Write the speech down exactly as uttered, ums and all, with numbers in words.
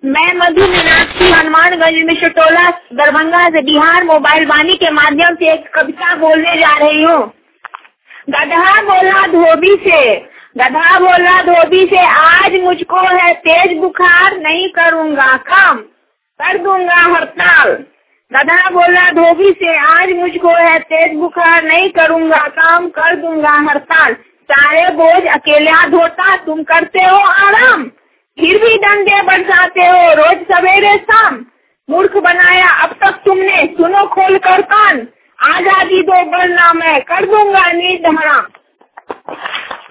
मैं मधु मीनाक्षी हनुमानगंज मिश्र टोला दरभंगा से बिहार मोबाइल वाणी के माध्यम से एक कविता बोलने जा रही हूँ। गधा बोला धोबी से, गधा बोला धोबी से, आज मुझको है तेज बुखार, नहीं करूँगा काम, कर दूंगा हड़ताल। गधा बोला धोबी से, आज मुझको है तेज बुखार, नहीं करूँगा काम, कर दूंगा हड़ताल। सारे बोझ अकेला ढोता, तुम करते हो आराम, फिर भी डंडे बरसाते हो रोज सवेरे शाम। मूर्ख बनाया अब तक तुमने, सुनो खोल कर कान, आजादी दो वरना मैं कर दूंगा नींद हराम।